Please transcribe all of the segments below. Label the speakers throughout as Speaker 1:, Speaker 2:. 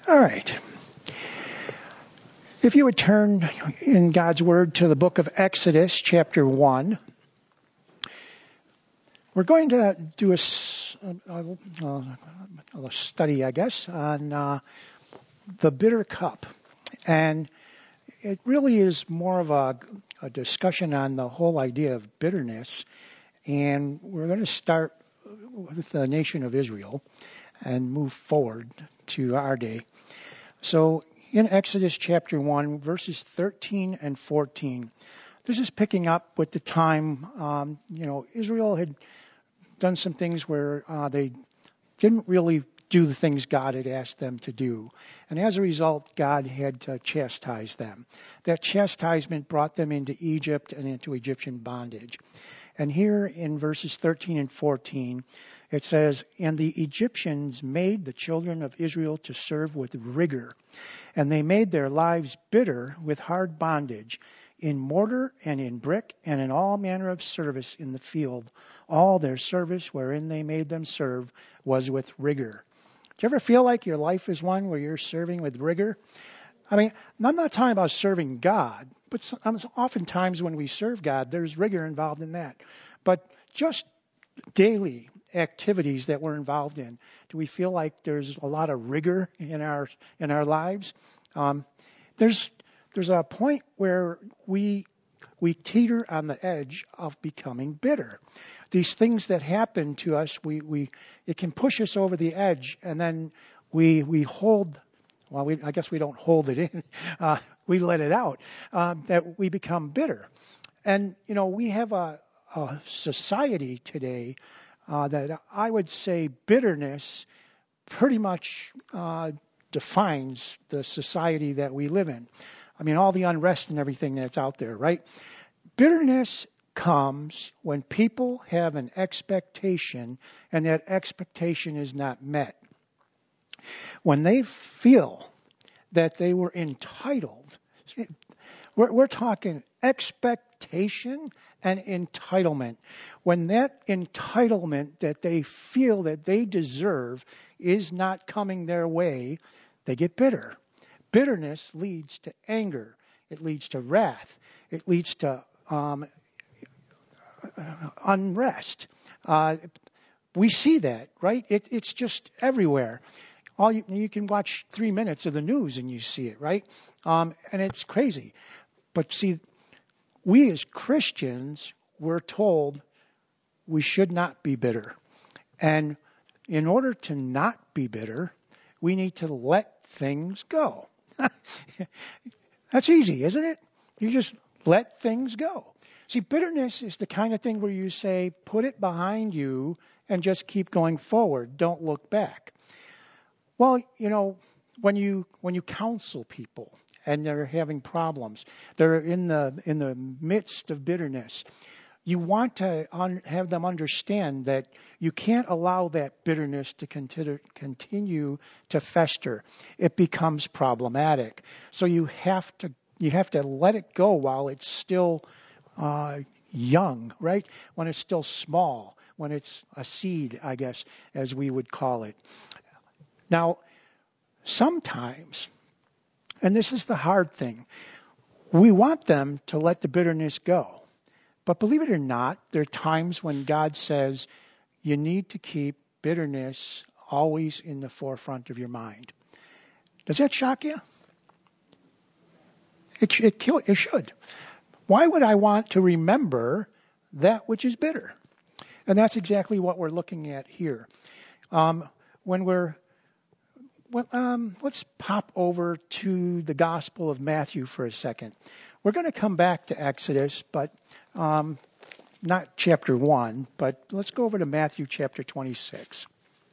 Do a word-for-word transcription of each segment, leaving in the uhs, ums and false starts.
Speaker 1: All right. If you would turn in God's Word to the book of Exodus, chapter one, we're going to do a, a, a study, I guess, on uh, the bitter cup. And it really is more of a, a discussion on the whole idea of bitterness. And we're going to start with the nation of Israel and move forward to our day. So in Exodus chapter one, verses thirteen and fourteen, this is picking up with the time, um, you know, Israel had done some things where uh, they didn't really do the things God had asked them to do. And as a result, God had to chastise them. That chastisement brought them into Egypt and into Egyptian bondage. And here in verses thirteen and fourteen, it says, "And the Egyptians made the children of Israel to serve with rigor, and they made their lives bitter with hard bondage, in mortar and in brick and in all manner of service in the field. All their service wherein they made them serve was with rigor." Do you ever feel like your life is one where you're serving with rigor? I mean, I'm not talking about serving God, but oftentimes when we serve God, there's rigor involved in that. But just daily activities that we're involved in, do we feel like there's a lot of rigor in our in our lives? Um, there's there's a point where we we teeter on the edge of becoming bitter. These things that happen to us, we we it can push us over the edge, and then we we hold. Well, we, I guess we don't hold it in. Uh, we let it out. Uh, that we become bitter, and you know we have a, a society today uh, that I would say bitterness pretty much uh, defines the society that we live in. I mean, all the unrest and everything that's out there, right? Bitterness comes when people have an expectation and that expectation is not met. When they feel that they were entitled, we're, we're talking expectation and entitlement. When that entitlement that they feel that they deserve is not coming their way, they get bitter. Bitterness leads to anger. It leads to wrath. It leads to um, unrest. Uh, we see that, right? It, it's just everywhere. All you, you can watch three minutes of the news and you see it, right? Um, and it's crazy. But see, we as Christians were told we should not be bitter. And in order to not be bitter, we need to let things go. That's easy, isn't it? You just let things go. See, bitterness is the kind of thing where you say, put it behind you and just keep going forward. Don't look back. Well, you know, when you when you counsel people and they're having problems, they're in the in the midst of bitterness, you want to un- have them understand that you can't allow that bitterness to continue, continue to fester. It becomes problematic. So you have to you have to let it go while it's still uh, young, right? When it's still small, when it's a seed, I guess, as we would call it. Now, sometimes, and this is the hard thing, we want them to let the bitterness go. But believe it or not, there are times when God says you need to keep bitterness always in the forefront of your mind. Does that shock you? It, it, it should. Why would I want to remember that which is bitter? And that's exactly what we're looking at here. Um, when we're Well, um, let's pop over to the Gospel of Matthew for a second. We're going to come back to Exodus, but um, not chapter one, but let's go over to Matthew chapter twenty-six.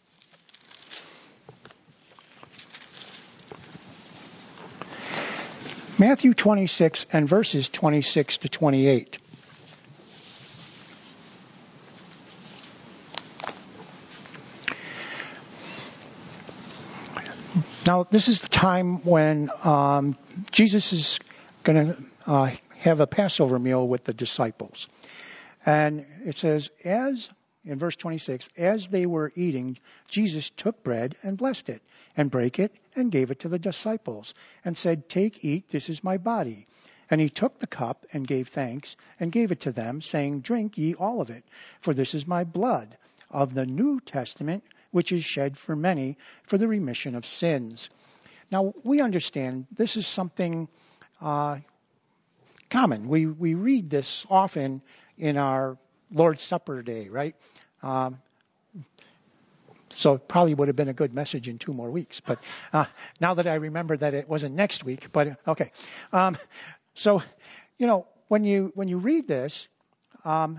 Speaker 1: Matthew twenty-six and verses twenty-six to twenty-eight. Now, this is the time when um, Jesus is going to uh, have a Passover meal with the disciples. And it says, as in verse twenty-six, as they were eating, Jesus took bread and blessed it, and brake it, and gave it to the disciples, and said, "Take, eat, this is my body." And he took the cup and gave thanks, and gave it to them, saying, "Drink ye all of it, for this is my blood of the New Testament, which is shed for many for the remission of sins." Now, we understand this is something uh, common. We, we read this often in our Lord's Supper day, right? Um, so it probably would have been a good message in two more weeks. But uh, now that I remember that it wasn't next week, but okay. Um, so, you know, when you when you read this, um,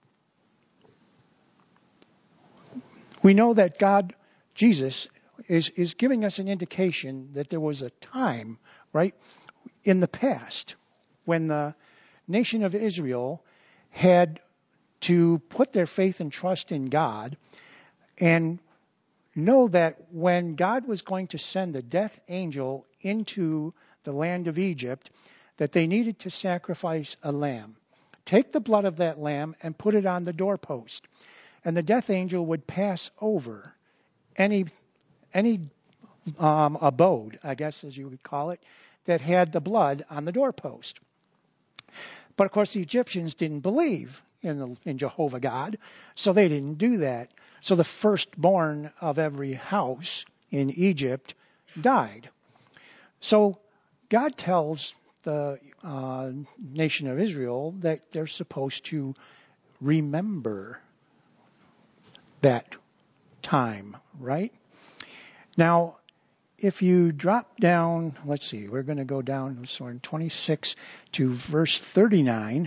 Speaker 1: we know that God, Jesus, is is giving us an indication that there was a time, right, in the past when the nation of Israel had to put their faith and trust in God and know that when God was going to send the death angel into the land of Egypt, that they needed to sacrifice a lamb. Take the blood of that lamb and put it on the doorpost, and the death angel would pass over any any um, abode, I guess as you would call it, that had the blood on the doorpost. But of course the Egyptians didn't believe in, the, in Jehovah God, so they didn't do that. So the firstborn of every house in Egypt died. So God tells the uh, nation of Israel that they're supposed to remember that time, right? Now, if you drop down, let's see, we're going to go down, so in twenty-six to verse thirty-nine.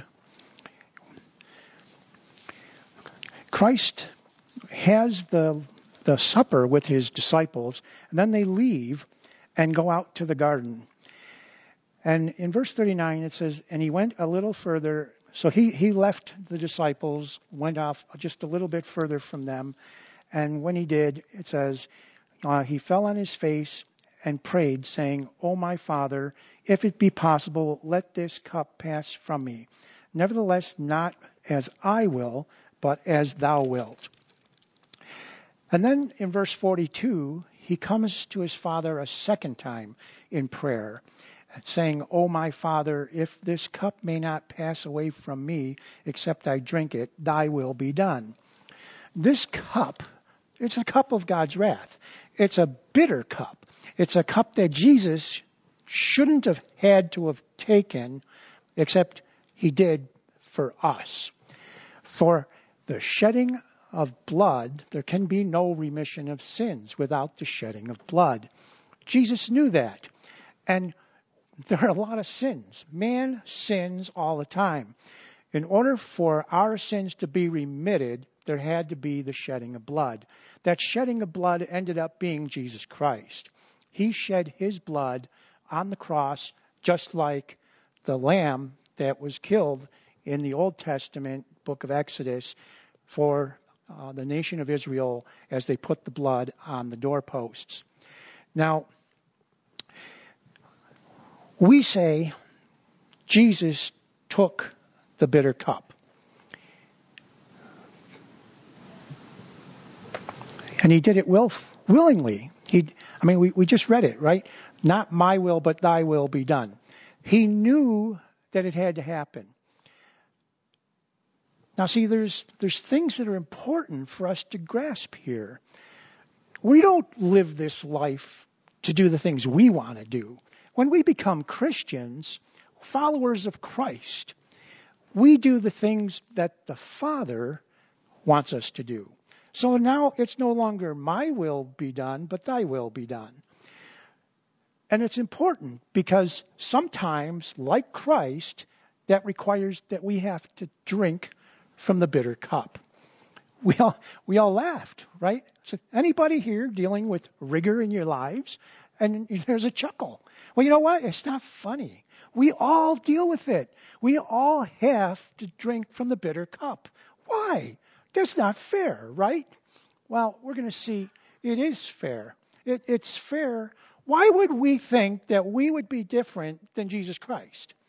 Speaker 1: Christ has the the supper with his disciples, and then they leave and go out to the garden. And in verse thirty-nine it says, "And he went a little further." So he, he left the disciples, went off just a little bit further from them. And when he did, it says, uh, he fell on his face and prayed, saying, "O my Father, if it be possible, let this cup pass from me. Nevertheless, not as I will, but as thou wilt." And then in verse forty-two, he comes to his Father a second time in prayer, saying, "O my Father, if this cup may not pass away from me, except I drink it, thy will be done." This cup, it's a cup of God's wrath. It's a bitter cup. It's a cup that Jesus shouldn't have had to have taken, except he did for us. For the shedding of blood, there can be no remission of sins without the shedding of blood. Jesus knew that. And there are a lot of sins. Man sins all the time. In order for our sins to be remitted, there had to be the shedding of blood. That shedding of blood ended up being Jesus Christ. He shed his blood on the cross, just like the lamb that was killed in the Old Testament book of Exodus for uh, the nation of Israel as they put the blood on the doorposts. Now, we say Jesus took the bitter cup. And he did it will, willingly. He, I mean, we, we just read it, right? Not my will, but thy will be done. He knew that it had to happen. Now, see, there's there's things that are important for us to grasp here. We don't live this life to do the things we want to do. When we become Christians, followers of Christ, we do the things that the Father wants us to do. So now it's no longer my will be done, but thy will be done. And it's important because sometimes, like Christ, that requires that we have to drink from the bitter cup. We all we all laughed, right? So anybody here dealing with rigor in your lives? And there's a chuckle. Well, you know what? It's not funny. We all deal with it. We all have to drink from the bitter cup. Why? That's not fair, right? Well, we're going to see it is fair. It, it's fair. Why would we think that we would be different than Jesus Christ?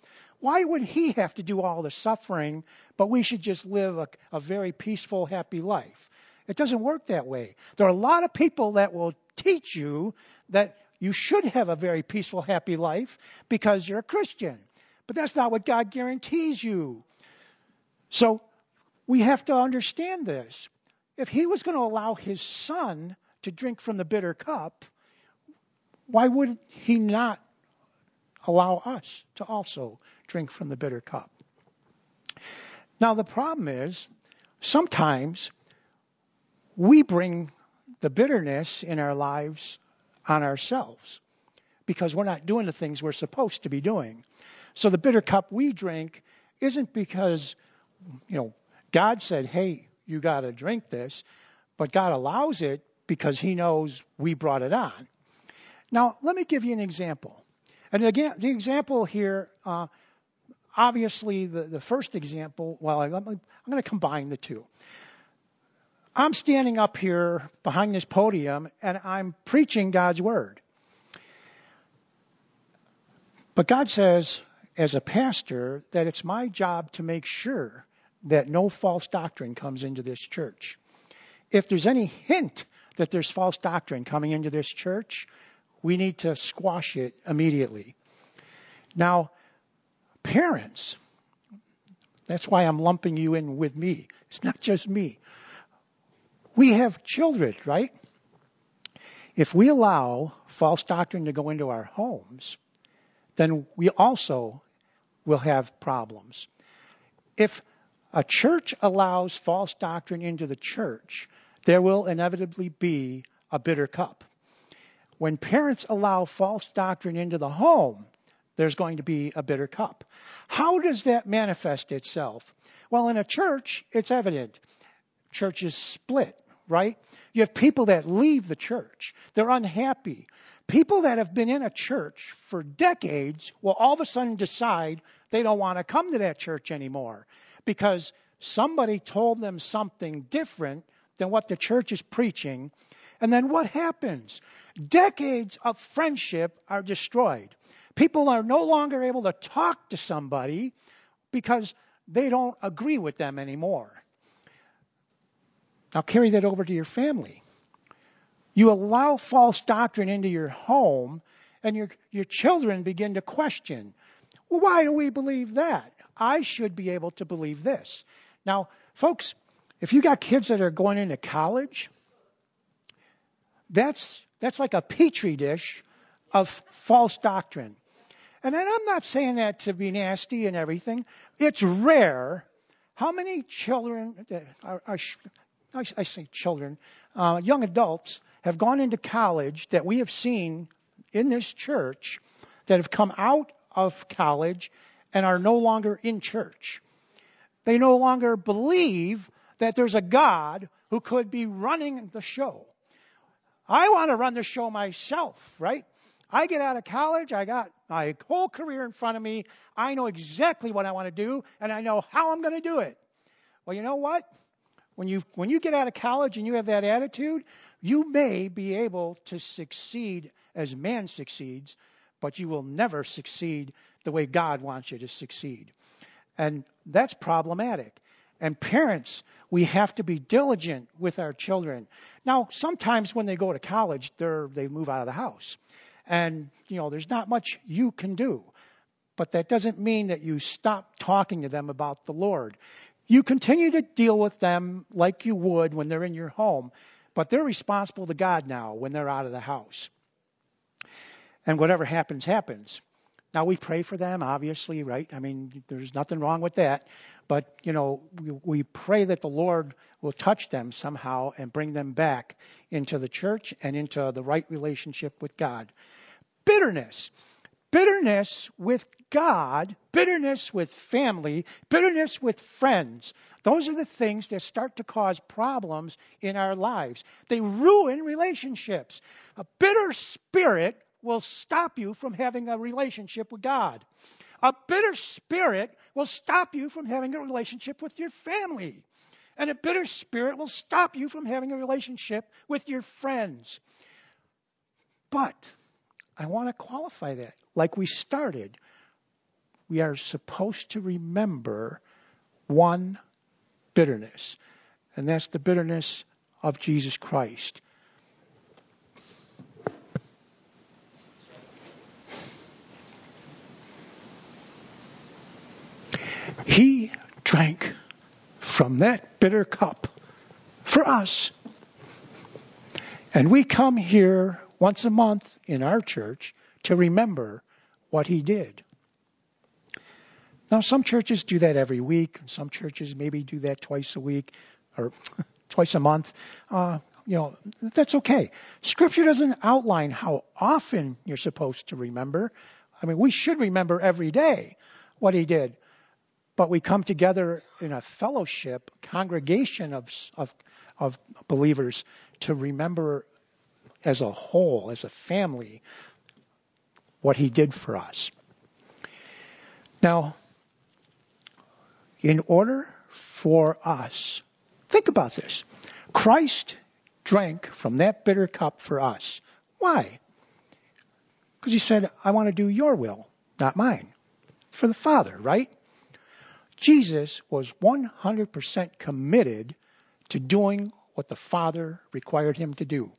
Speaker 1: Why would he have to do all the suffering, but we should just live a, a very peaceful, happy life? It doesn't work that way. There are a lot of people that will teach you that you should have a very peaceful, happy life because you're a Christian. But that's not what God guarantees you. So we have to understand this. If he was going to allow his son to drink from the bitter cup, why would he not allow us to also drink from the bitter cup? Now, the problem is, sometimes we bring the bitterness in our lives on ourselves because we're not doing the things we're supposed to be doing. So the bitter cup we drink isn't because, you know, God said, hey, you got to drink this, but God allows it because he knows we brought it on. Now, let me give you an example. And again, the example here, uh, obviously the, the first example, well, I, I'm going to combine the two. I'm standing up here behind this podium and I'm preaching God's word. But God says, as a pastor, that it's my job to make sure that no false doctrine comes into this church. If there's any hint that there's false doctrine coming into this church, we need to squash it immediately. Now, parents, that's why I'm lumping you in with me. It's not just me. We have children, right? If we allow false doctrine to go into our homes, then we also will have problems. If a church allows false doctrine into the church, there will inevitably be a bitter cup. When parents allow false doctrine into the home, there's going to be a bitter cup. How does that manifest itself? Well, in a church, it's evident. Churches split, right? You have people that leave the church. They're unhappy. People that have been in a church for decades will all of a sudden decide they don't want to come to that church anymore because somebody told them something different than what the church is preaching. And then what happens? Decades of friendship are destroyed. People are no longer able to talk to somebody because they don't agree with them anymore. Now carry that over to your family. You allow false doctrine into your home, and your, your children begin to question, well, why do we believe that? I should be able to believe this. Now, folks, if you got kids that are going into college, that's that's like a petri dish of false doctrine. And then I'm not saying that to be nasty and everything. It's rare. How many children, are, are, I say children, uh, young adults have gone into college that we have seen in this church that have come out of college and are no longer in church? They no longer believe that there's a God who could be running the show. I want to run the show myself, right? I get out of college, I got my whole career in front of me. I know exactly what I want to do, and I know how I'm going to do it. Well, you know what? When you when you get out of college and you have that attitude, you may be able to succeed as man succeeds, but you will never succeed the way God wants you to succeed. And that's problematic. And parents, we have to be diligent with our children. Now, sometimes when they go to college, they're, they move out of the house. And, you know, there's not much you can do. But that doesn't mean that you stop talking to them about the Lord. You continue to deal with them like you would when they're in your home. But they're responsible to God now when they're out of the house. And whatever happens, happens. Now, we pray for them, obviously, right? I mean, there's nothing wrong with that. But, you know, we, we pray that the Lord will touch them somehow and bring them back into the church and into the right relationship with God. Bitterness. Bitterness with God, bitterness with family, bitterness with friends. Those are the things that start to cause problems in our lives. They ruin relationships. A bitter spirit will stop you from having a relationship with God. A bitter spirit will stop you from having a relationship with your family. And a bitter spirit will stop you from having a relationship with your friends. But I want to qualify that. Like we started, we are supposed to remember one bitterness, and that's the bitterness of Jesus Christ. He drank from that bitter cup for us. And we come here once a month in our church to remember what he did. Now, some churches do that every week. Some churches maybe do that twice a week or twice a month. Uh, you know, that's okay. Scripture doesn't outline how often you're supposed to remember. I mean, we should remember every day what he did. But we come together in a fellowship, congregation of, of, of believers to remember as a whole, as a family, what he did for us. Now, in order for us, think about this. Christ drank from that bitter cup for us. Why? Because he said, I want to do your will, not mine. For the Father, right? Jesus was one hundred percent committed to doing what the Father required him to do.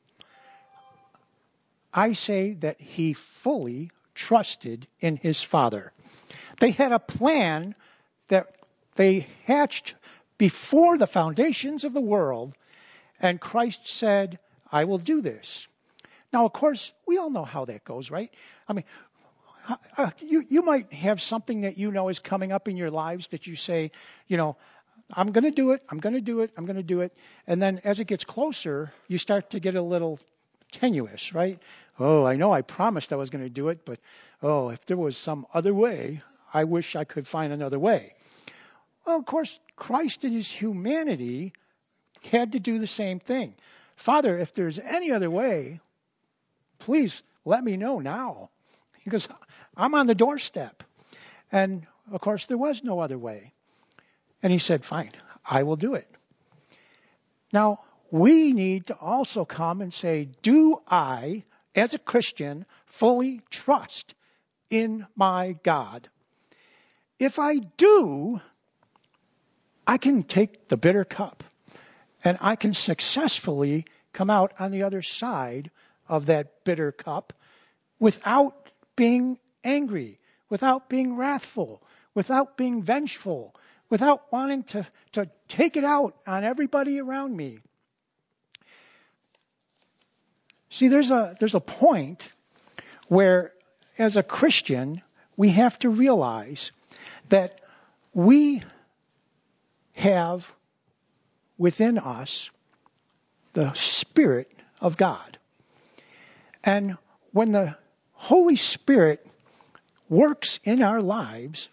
Speaker 1: I say that he fully trusted in his Father. They had a plan that they hatched before the foundations of the world, and Christ said, I will do this. Now, of course, we all know how that goes, right? I mean, Uh, you, you might have something that you know is coming up in your lives that you say, you know, I'm going to do it, I'm going to do it, I'm going to do it. And then as it gets closer, you start to get a little tenuous, right? Oh, I know I promised I was going to do it, but oh, if there was some other way, I wish I could find another way. Well, of course, Christ in his humanity had to do the same thing. Father, if there's any other way, please let me know now. Because I'm on the doorstep. And, of course, there was no other way. And he said, fine, I will do it. Now, we need to also come and say, do I, as a Christian, fully trust in my God? If I do, I can take the bitter cup and I can successfully come out on the other side of that bitter cup without being angry, without being wrathful, without being vengeful, without wanting to, to take it out on everybody around me. See, there's a there's a point where, as a Christian, we have to realize that we have within us the Spirit of God. And when the Holy Spirit works in our lives,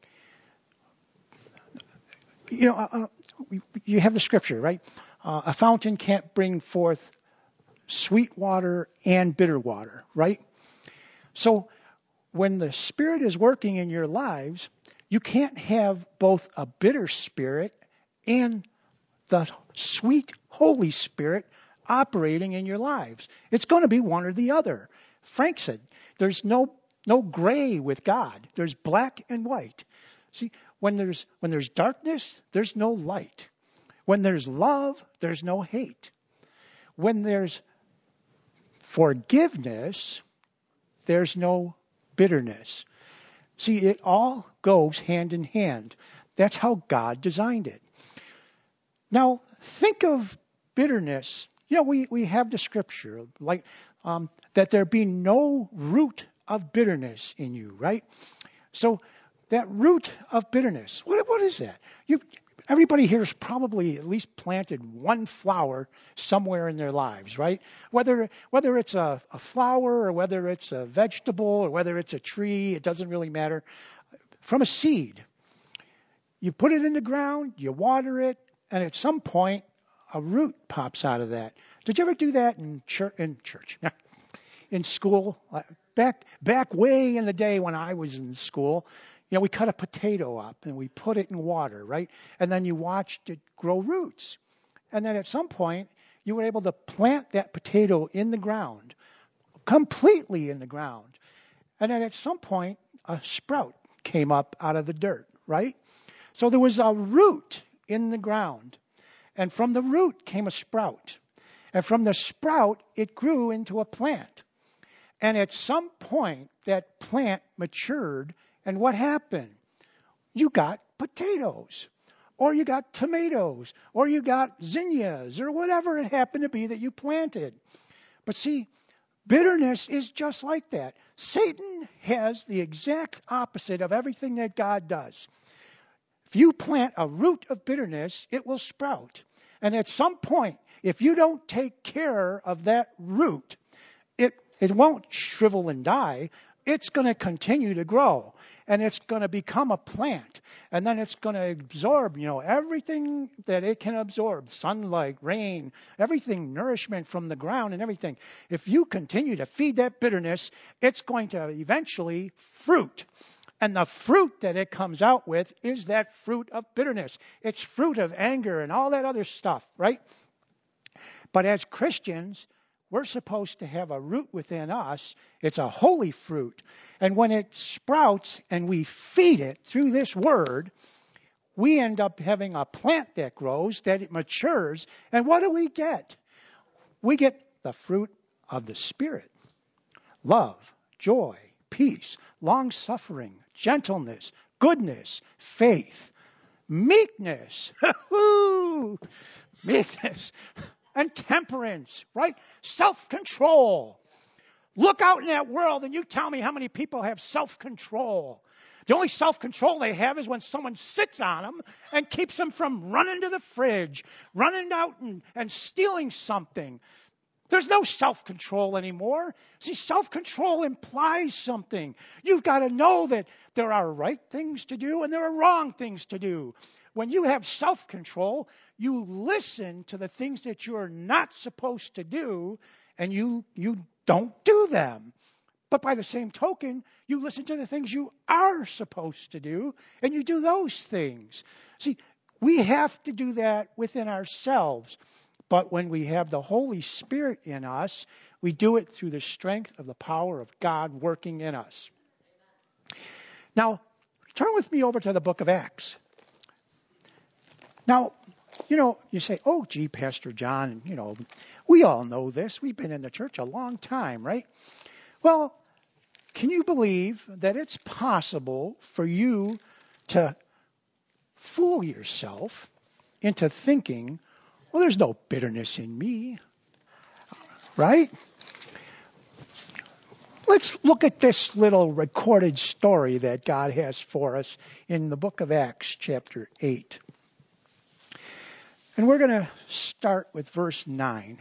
Speaker 1: you know, uh, you have the scripture, right? Uh, a fountain can't bring forth sweet water and bitter water, right? So when the Spirit is working in your lives, you can't have both a bitter spirit and the sweet Holy Spirit operating in your lives. It's going to be one or the other. Frank said, there's no no gray with God. There's black and white. See, when there's when there's darkness, there's no light. When there's love, there's no hate. When there's forgiveness, there's no bitterness. See, it all goes hand in hand. That's how God designed it. Now, think of bitterness. You know, we, we have the scripture, like um, that there be no root of bitterness in you, right? So that root of bitterness, what what is that? You everybody here has probably at least planted one flower somewhere in their lives, right? Whether whether it's a, a flower or whether it's a vegetable or whether it's a tree, it doesn't really matter. From a seed, you put it in the ground, you water it, and at some point, a root pops out of that. Did you ever do that in church? In church, in school, back back way in the day when I was in school, you know, we cut a potato up and we put it in water, right? And then you watched it grow roots, and then at some point, you were able to plant that potato in the ground, completely in the ground, and then at some point, a sprout came up out of the dirt, right? So there was a root in the ground. And from the root came a sprout. And from the sprout, it grew into a plant. And at some point, that plant matured. And what happened? You got potatoes. Or you got tomatoes. Or you got zinnias. Or whatever it happened to be that you planted. But see, bitterness is just like that. Satan has the exact opposite of everything that God does. If you plant a root of bitterness, it will sprout. And at some point, if you don't take care of that root, it, it won't shrivel and die. It's going to continue to grow. And it's going to become a plant. And then it's going to absorb, you know, everything that it can absorb. Sunlight, rain, everything, nourishment from the ground and everything. If you continue to feed that bitterness, it's going to eventually fruit. And the fruit that it comes out with is that fruit of bitterness. It's fruit of anger and all that other stuff, right? But as Christians, we're supposed to have a root within us. It's a holy fruit. And when it sprouts and we feed it through this word, we end up having a plant that grows, that it matures. And what do we get? We get the fruit of the Spirit. Love, joy, peace, long-suffering, gentleness, goodness, faith, meekness, meekness, and temperance, right? Self-control. Look out in that world and you tell me how many people have self-control. The only self-control they have is when someone sits on them and keeps them from running to the fridge, running out and, and stealing something. There's no self-control anymore. See, self-control implies something. You've got to know that there are right things to do and there are wrong things to do. When you have self-control, you listen to the things that you're not supposed to do, and you you don't do them. But by the same token, you listen to the things you are supposed to do, and you do those things. See, we have to do that within ourselves. But when we have the Holy Spirit in us, we do it through the strength of the power of God working in us. Now, turn with me over to the book of Acts. Now, you know, you say, oh, gee, Pastor John, you know, we all know this. We've been in the church a long time, right? Well, can you believe that it's possible for you to fool yourself into thinking, well, there's no bitterness in me, right? Let's look at this little recorded story that God has for us in the book of Acts, chapter eight. And we're going to start with verse nine.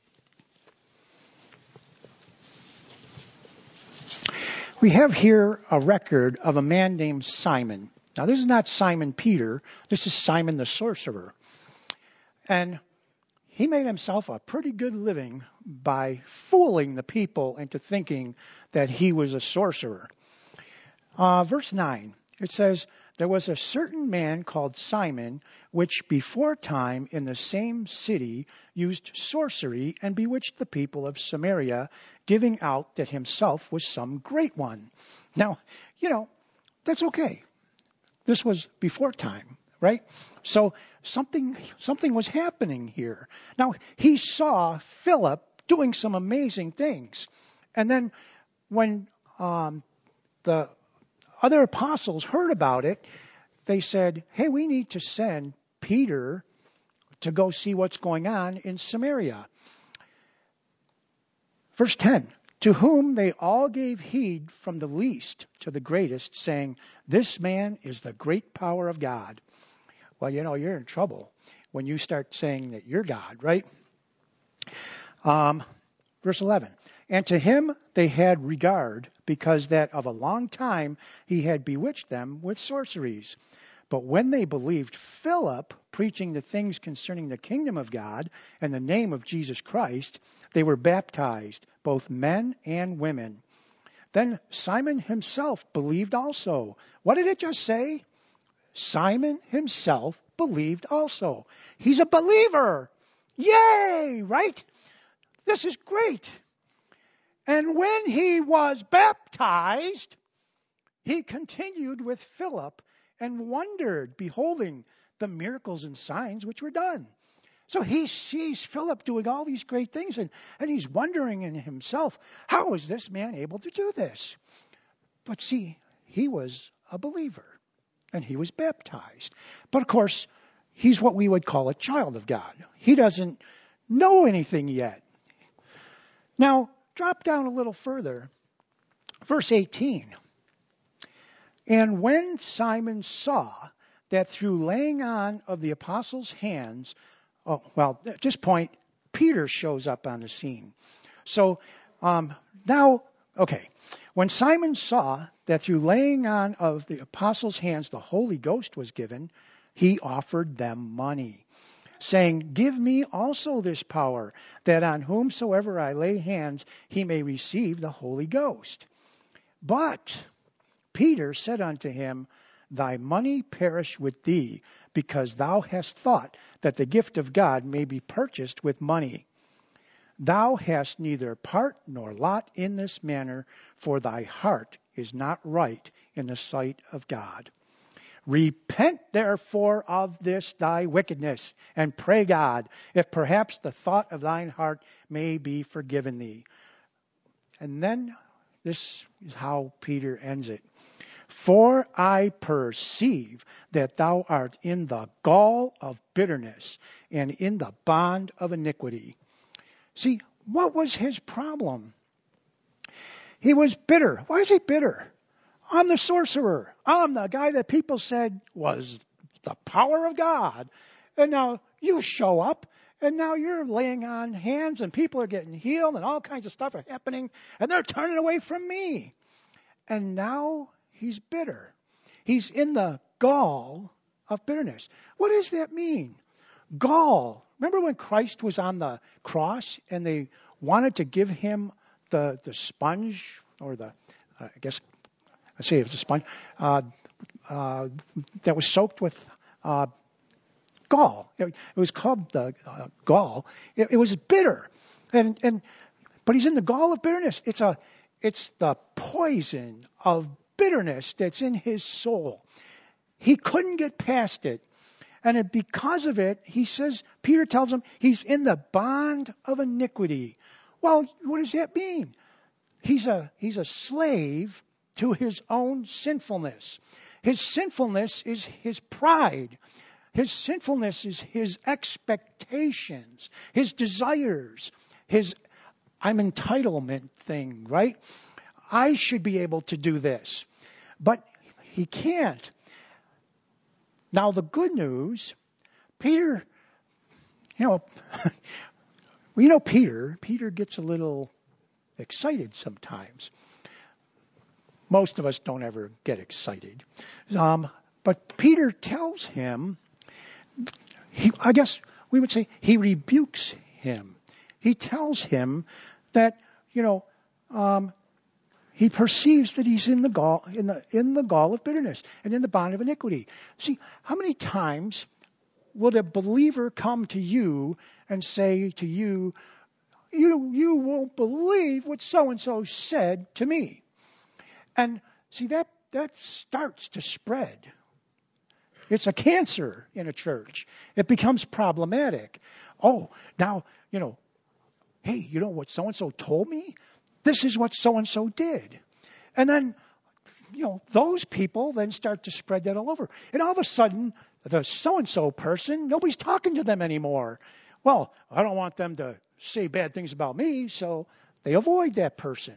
Speaker 1: We have here a record of a man named Simon. Now, this is not Simon Peter. This is Simon the sorcerer. And he made himself a pretty good living by fooling the people into thinking that he was a sorcerer. Uh, verse nine, it says, there was a certain man called Simon, which before time in the same city used sorcery and bewitched the people of Samaria, giving out that himself was some great one. Now, you know, that's okay. This was before time, right? So something something was happening here. Now, he saw Philip doing some amazing things. And then when um, the other apostles heard about it, they said, hey, we need to send Peter to go see what's going on in Samaria. Verse ten, to whom they all gave heed from the least to the greatest, saying, this man is the great power of God. Well, you know, you're in trouble when you start saying that you're God, right? Um, verse eleven, and to him they had regard, because that of a long time he had bewitched them with sorceries. But when they believed Philip preaching the things concerning the kingdom of God and the name of Jesus Christ, they were baptized, both men and women. Then Simon himself believed also. What did it just say? Simon himself believed also. He's a believer. Yay, right? This is great. And when he was baptized, he continued with Philip and wondered, beholding the miracles and signs which were done. So he sees Philip doing all these great things, and, and he's wondering in himself, how is this man able to do this? But see, he was a believer, and he was baptized. But of course, he's what we would call a child of God. He doesn't know anything yet. Now, drop down a little further. Verse eighteen. And when Simon saw that through laying on of the apostles' hands, oh, well, at this point, Peter shows up on the scene. So um, now, okay, when Simon saw that through laying on of the apostles' hands the Holy Ghost was given, he offered them money, saying, give me also this power, that on whomsoever I lay hands, he may receive the Holy Ghost. But Peter said unto him, thy money perish with thee, because thou hast thought that the gift of God may be purchased with money. Thou hast neither part nor lot in this matter, for thy heart is not right in the sight of God. Repent therefore of this thy wickedness, and pray God, if perhaps the thought of thine heart may be forgiven thee. And then this is how Peter ends it. For I perceive that thou art in the gall of bitterness and in the bond of iniquity. See, what was his problem? He was bitter. Why is he bitter? I'm the sorcerer. I'm the guy that people said was the power of God. And now you show up, and now you're laying on hands, and people are getting healed, and all kinds of stuff are happening, and they're turning away from me. And now he's bitter. He's in the gall of bitterness. What does that mean? Gall. Remember when Christ was on the cross and they wanted to give him the, the sponge or the, uh, I guess, I say it was a sponge, uh, uh, that was soaked with uh, gall. It, it was called the uh, gall. It, it was bitter. And, and, but he's in the gall of bitterness. It's a, it's the poison of bitterness that's in his soul. He couldn't get past it. And it, because of it, he says, Peter tells him, he's in the bond of iniquity. Well, what does that mean? He's a, he's a slave to his own sinfulness. His sinfulness is his pride. His sinfulness is his expectations, his desires, his I'm entitlement thing, right? I should be able to do this. But he can't. Now, the good news, Peter, you know, well, you know Peter, Peter gets a little excited sometimes. Most of us don't ever get excited. Um, but Peter tells him, he, I guess we would say he rebukes him. He tells him that, you know, um, he perceives that he's in the gall, in the in the gall of bitterness and in the bond of iniquity. See, how many times would a believer come to you and say to you, you you won't believe what so-and-so said to me? And see, that that starts to spread. It's a cancer in a church. It becomes problematic. Oh, now, you know, hey, you know what so-and-so told me? This is what so-and-so did. And then, you know, those people then start to spread that all over. And all of a sudden, the so-and-so person, nobody's talking to them anymore. Well, I don't want them to say bad things about me, so they avoid that person.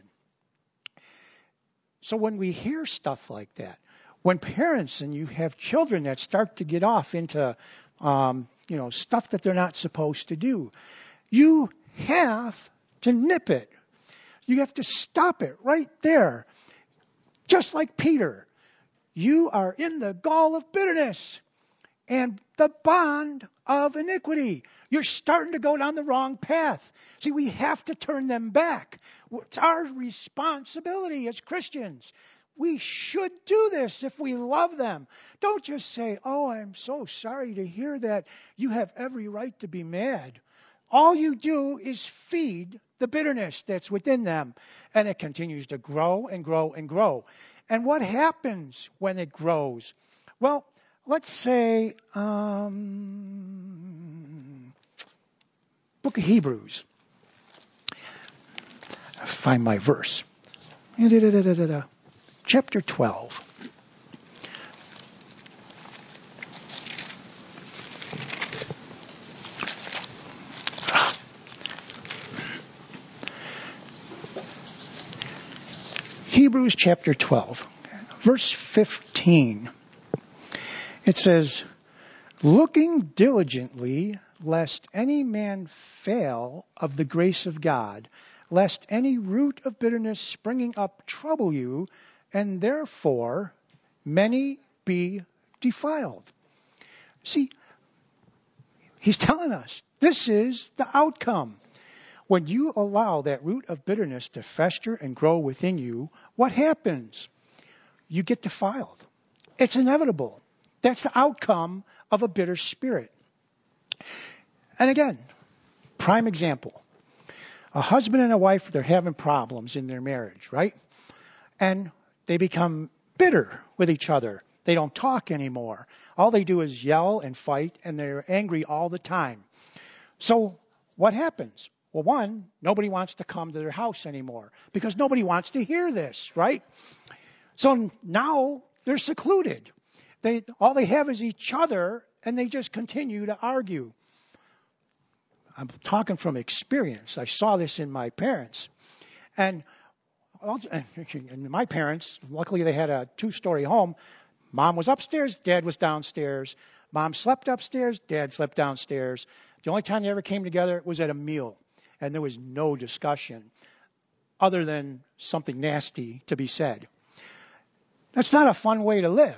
Speaker 1: So when we hear stuff like that, when parents and you have children that start to get off into, um, you know, stuff that they're not supposed to do, you have to nip it. You have to stop it right there. Just like Peter, you are in the gall of bitterness and the bond of iniquity. You're starting to go down the wrong path. See, we have to turn them back. It's our responsibility as Christians. We should do this if we love them. Don't just say, oh, I'm so sorry to hear that. You have every right to be mad. All you do is feed the bitterness that's within them. And it continues to grow and grow and grow. And what happens when it grows? Well, let's say, um, Book of Hebrews. Find my verse. Chapter twelve. Hebrews chapter twelve, verse fifteen. It says, looking diligently, lest any man fail of the grace of God, lest any root of bitterness springing up trouble you, and therefore many be defiled. See, he's telling us this is the outcome. When you allow that root of bitterness to fester and grow within you, what happens? You get defiled. It's inevitable. That's the outcome of a bitter spirit. And again, prime example. A husband and a wife, they're having problems in their marriage, right? And they become bitter with each other. They don't talk anymore. All they do is yell and fight, and they're angry all the time. So what happens? Well, one, nobody wants to come to their house anymore because nobody wants to hear this, right? So now they're secluded. They all they have is each other, and they just continue to argue. I'm talking from experience. I saw this in my parents. And, and my parents, luckily they had a two-story home. Mom was upstairs, Dad was downstairs. Mom slept upstairs, Dad slept downstairs. The only time they ever came together was at a meal. And there was no discussion other than something nasty to be said. That's not a fun way to live.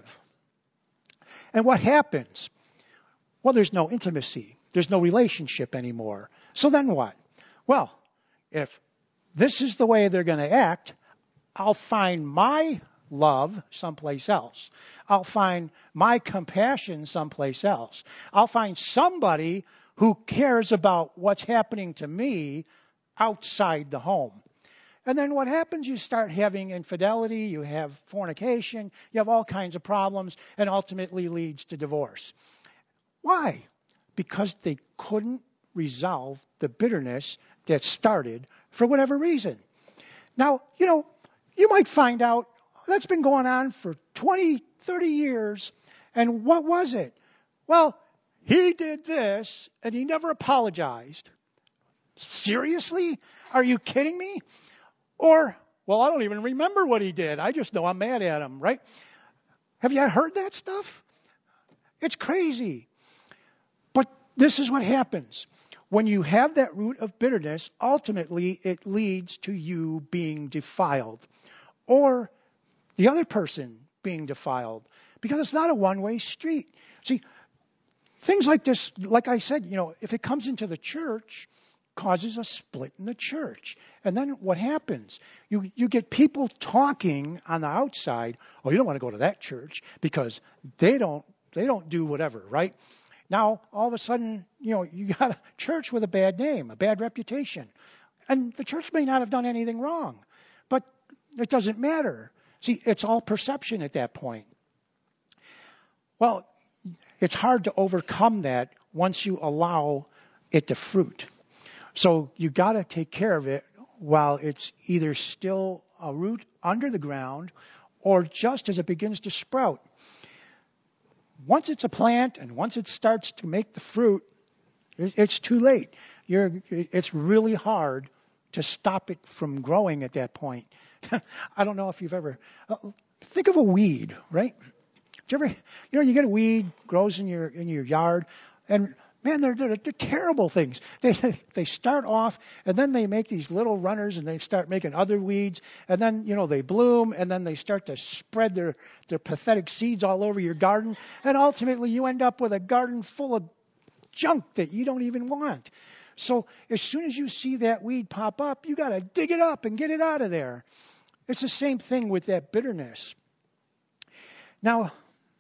Speaker 1: And what happens? Well, there's no intimacy. There's no relationship anymore. So then what? Well, if this is the way they're going to act, I'll find my love someplace else. I'll find my compassion someplace else. I'll find somebody who cares about what's happening to me outside the home. And then what happens? You start having infidelity, you have fornication, you have all kinds of problems, and ultimately leads to divorce. Why? Because they couldn't resolve the bitterness that started for whatever reason. Now, you know, you might find out that's been going on for twenty, thirty years, and what was it? Well, he did this, and he never apologized. Seriously? Are you kidding me? Or, well, I don't even remember what he did. I just know I'm mad at him, right? Have you heard that stuff? It's crazy. But this is what happens. When you have that root of bitterness, ultimately it leads to you being defiled. Or the other person being defiled. Because it's not a one-way street. See, things like this, like I said, you know, if it comes into the church, causes a split in the church. And then what happens? You you get people talking on the outside, oh, you don't want to go to that church because they don't they don't do whatever, right? Now, all of a sudden, you know, you got a church with a bad name, a bad reputation. And the church may not have done anything wrong, but it doesn't matter. See, it's all perception at that point. Well, it's hard to overcome that once you allow it to fruit. So you got to take care of it while it's either still a root under the ground or just as it begins to sprout. Once it's a plant and once it starts to make the fruit, it's too late. You're, it's really hard to stop it from growing at that point. I don't know if you've ever, think of a weed, right? Do you ever, you know, you get a weed, grows in your in your yard, and man, they're, they're, they're terrible things. They they start off, and then they make these little runners, and they start making other weeds, and then, you know, they bloom, and then they start to spread their, their pathetic seeds all over your garden, and ultimately you end up with a garden full of junk that you don't even want. So as soon as you see that weed pop up, you got to dig it up and get it out of there. It's the same thing with that bitterness. Now,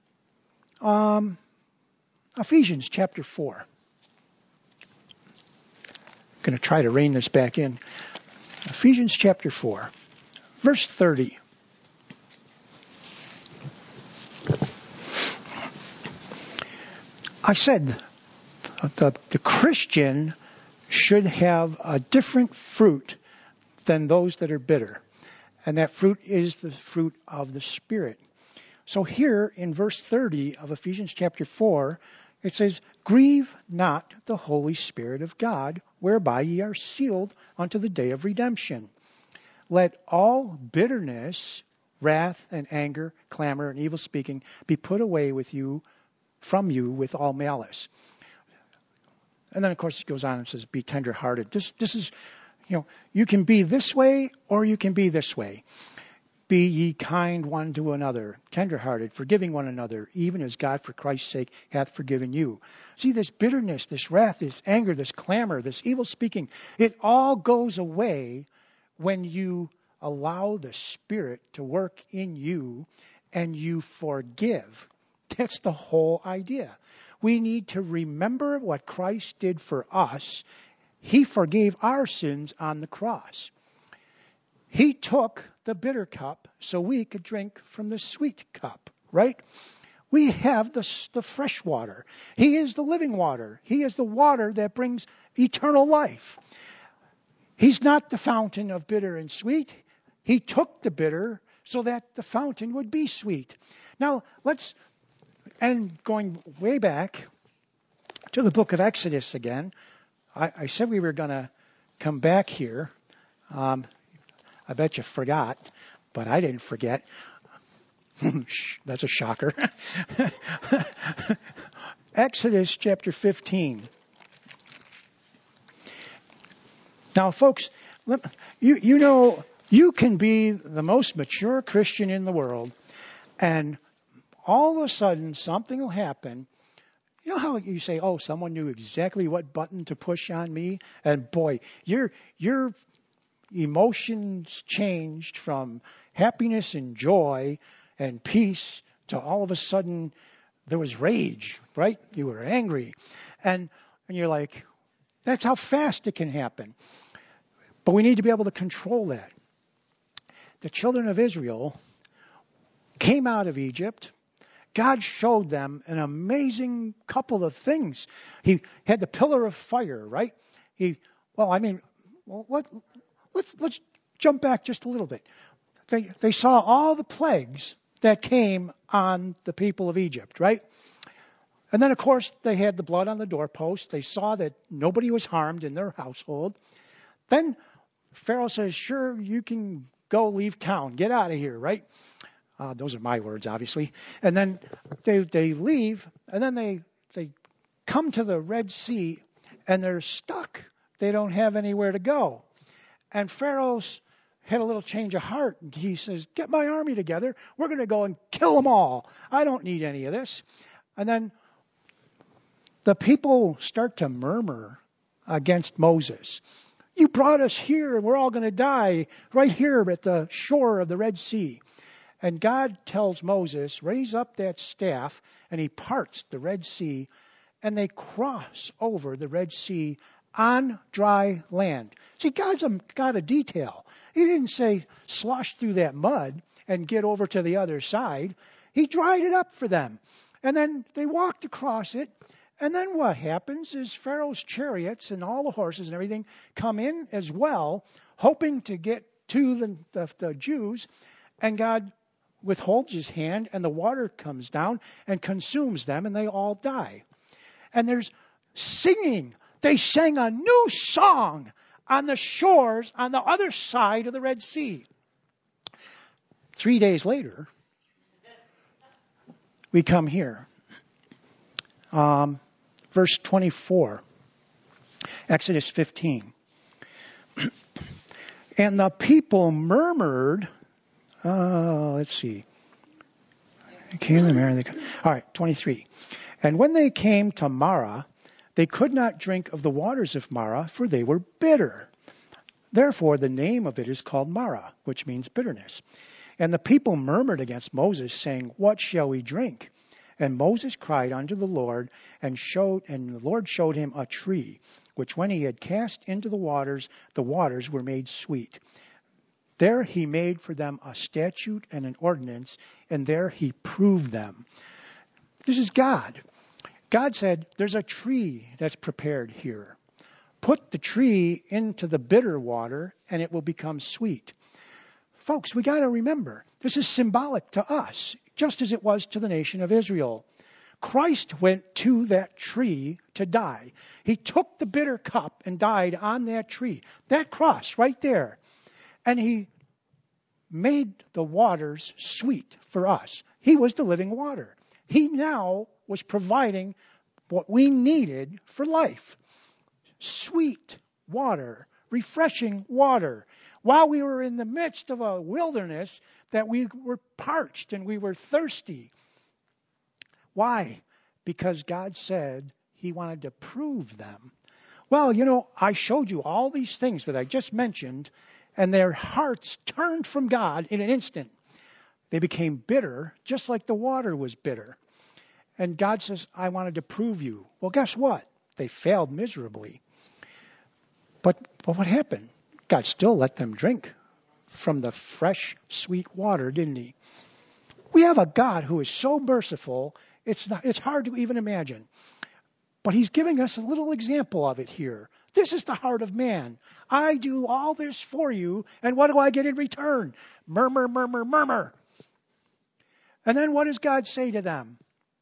Speaker 1: um, Ephesians chapter four. I'm going to try to rein this back in. Ephesians chapter four, verse thirty. I said the, the Christian should have a different fruit than those that are bitter. And that fruit is the fruit of the Spirit. So here in verse thirty of Ephesians chapter four, it says, grieve not the Holy Spirit of God, whereby ye are sealed unto the day of redemption. Let all bitterness, wrath, and anger, clamor, and evil speaking be put away with you, from you, with all malice. And then, of course, it goes on and says, be tenderhearted. This, this is, you know, you can be this way or you can be this way. Be ye kind one to another, tenderhearted, forgiving one another, even as God for Christ's sake hath forgiven you. See, this bitterness, this wrath, this anger, this clamor, this evil speaking, it all goes away when you allow the Spirit to work in you and you forgive. That's the whole idea. We need to remember what Christ did for us. He forgave our sins on the cross. He took the bitter cup so we could drink from the sweet cup, right? We have the, the fresh water. He is the living water. He is the water that brings eternal life. He's not the fountain of bitter and sweet. He took the bitter so that the fountain would be sweet. Now, let's, and going way back to the book of Exodus again, I, I said we were going to come back here. Um, I bet you forgot, but I didn't forget. That's a shocker. Exodus chapter fifteen. Now, folks, you, you know, you can be the most mature Christian in the world, and all of a sudden something will happen. You know how you say, oh, someone knew exactly what button to push on me? And boy, your your emotions changed from happiness and joy and peace to all of a sudden there was rage, right? You were angry. And and you're like, that's how fast it can happen. But we need to be able to control that. The children of Israel came out of Egypt. God showed them an amazing couple of things. He had the pillar of fire, right? He, well, I mean, well, what, let's let's jump back just a little bit. They they saw all the plagues that came on the people of Egypt, right? And then, of course, they had the blood on the doorpost. They saw that nobody was harmed in their household. Then Pharaoh says, sure, you can go leave town. Get out of here, right? Uh, those are my words, obviously. And then they they leave, and then they they come to the Red Sea, and they're stuck. They don't have anywhere to go. And Pharaoh's had a little change of heart. And he says, get my army together. We're going to go and kill them all. I don't need any of this. And then the people start to murmur against Moses. You brought us here, and we're all going to die right here at the shore of the Red Sea. And God tells Moses, raise up that staff, and he parts the Red Sea, and they cross over the Red Sea on dry land. See, God's a God of detail. He didn't say slosh through that mud and get over to the other side. He dried it up for them. And then they walked across it. And then what happens is Pharaoh's chariots and all the horses and everything come in as well, hoping to get to the, the, the Jews. And God withholds his hand, and the water comes down and consumes them, and they all die. And there's singing. They sang a new song on the shores on the other side of the Red Sea. Three days later, we come here. Um, verse twenty-four, Exodus fifteen. And the people murmured. Uh, let's see. Came the Mary, they, all right, twenty-three. And when they came to Marah, they could not drink of the waters of Marah, for they were bitter. Therefore, the name of it is called Marah, which means bitterness. And the people murmured against Moses, saying, what shall we drink? And Moses cried unto the Lord, and showed, and the Lord showed him a tree, which when he had cast into the waters, the waters were made sweet. There he made for them a statute and an ordinance, and there he proved them. This is God. God said, there's a tree that's prepared here. Put the tree into the bitter water and it will become sweet. Folks, we got to remember, this is symbolic to us, just as it was to the nation of Israel. Christ went to that tree to die. He took the bitter cup and died on that tree, that cross right there. And he made the waters sweet for us. He was the living water. He now was providing what we needed for life. Sweet water, refreshing water. While we were in the midst of a wilderness that we were parched and we were thirsty. Why? Because God said he wanted to prove them. Well, you know, I showed you all these things that I just mentioned, and their hearts turned from God in an instant. They became bitter, just like the water was bitter. And God says, I wanted to prove you. Well, guess what? They failed miserably. But, but what happened? God still let them drink from the fresh, sweet water, didn't he? We have a God who is so merciful, it's not, it's hard to even imagine. But he's giving us a little example of it here. This is the heart of man. I do all this for you, and what do I get in return? Murmur, murmur, murmur. And then what does God say to them?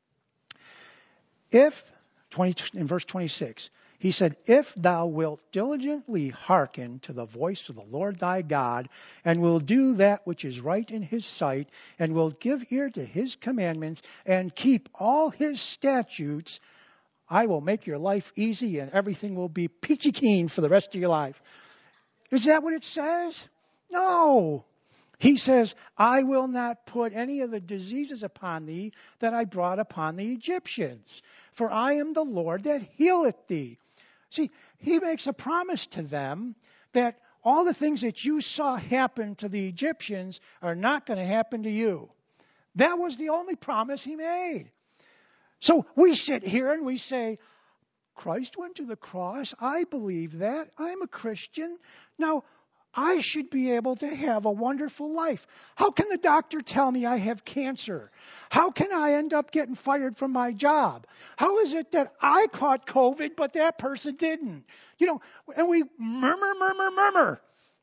Speaker 1: If, twenty, in verse twenty-six, he said, if thou wilt diligently hearken to the voice of the Lord thy God, and will do that which is right in his sight, and will give ear to his commandments, and keep all his statutes, I will make your life easy, and everything will be peachy keen for the rest of your life. Is that what it says? No. He says, I will not put any of the diseases upon thee that I brought upon the Egyptians, for I am the Lord that healeth thee. See, he makes a promise to them that all the things that you saw happen to the Egyptians are not going to happen to you. That was the only promise he made. So we sit here and we say, Christ went to the cross. I believe that. I'm a Christian. Now, I should be able to have a wonderful life. How can the doctor tell me I have cancer? How can I end up getting fired from my job? How is it that I caught COVID, but that person didn't? You know, and we murmur, murmur, murmur.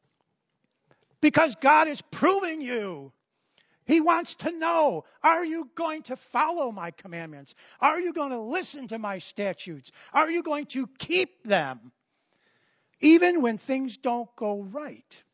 Speaker 1: Because God is proving you. He wants to know, are you going to follow my commandments? Are you going to listen to my statutes? Are you going to keep them? Even when things don't go right.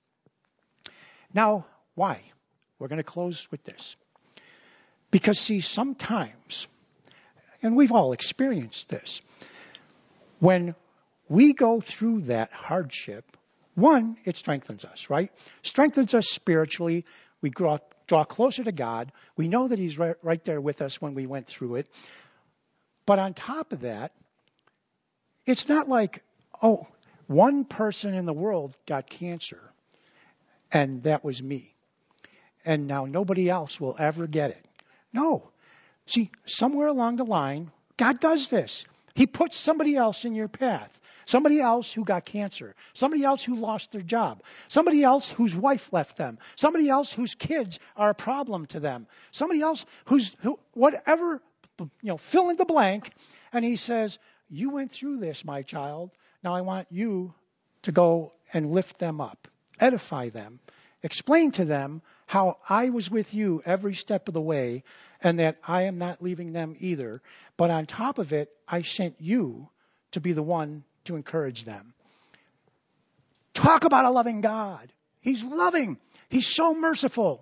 Speaker 1: Now, why? We're going to close with this. Because, see, sometimes, and we've all experienced this, when we go through that hardship, one, it strengthens us, right? Strengthens us spiritually. We draw, draw closer to God. We know that he's right, right there with us when we went through it. But on top of that, it's not like, oh, one person in the world got cancer, and that was me. And now nobody else will ever get it. No. See, somewhere along the line, God does this. He puts somebody else in your path. Somebody else who got cancer. Somebody else who lost their job. Somebody else whose wife left them. Somebody else whose kids are a problem to them. Somebody else who's, who, whatever, you know, fill in the blank. And he says, you went through this, my child. Now I want you to go and lift them up, edify them, explain to them how I was with you every step of the way and that I am not leaving them either. But on top of it, I sent you to be the one to encourage them. Talk about a loving God. He's loving. He's so merciful.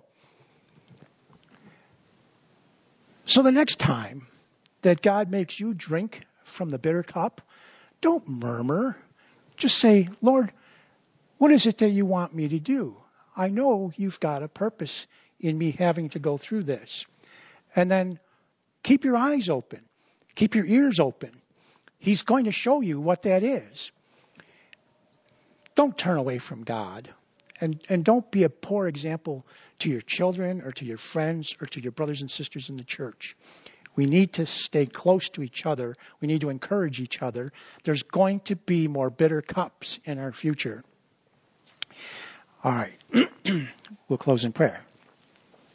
Speaker 1: So the next time that God makes you drink from the bitter cup, don't murmur. Just say, Lord, what is it that you want me to do? I know you've got a purpose in me having to go through this. And then keep your eyes open. Keep your ears open. He's going to show you what that is. Don't turn away from God. And, and don't be a poor example to your children or to your friends or to your brothers and sisters in the church. We need to stay close to each other. We need to encourage each other. There's going to be more bitter cups in our future. All right. We'll close in prayer.